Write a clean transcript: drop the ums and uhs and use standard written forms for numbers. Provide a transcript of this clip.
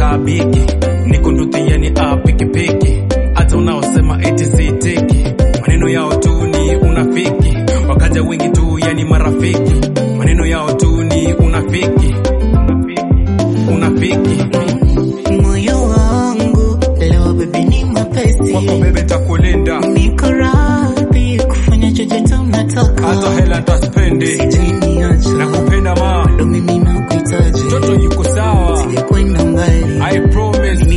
bigi, niko nduthi yani piki piki. Hata unaosema eti sitiki, maneno yao tu ni unafiki. Wakaja wengi tu yani marafiki, maneno yao tu ni unafiki. Unafiki moyo wangu leo baby ni mapesi wako bebe takulinda, niko radhi kufanya chochote unataka, hata hela ntaspendi, sijiniacha nakupenda ma ndo mimi nakuhitaji, toto yuko sawa, sijakwenda mbali I promise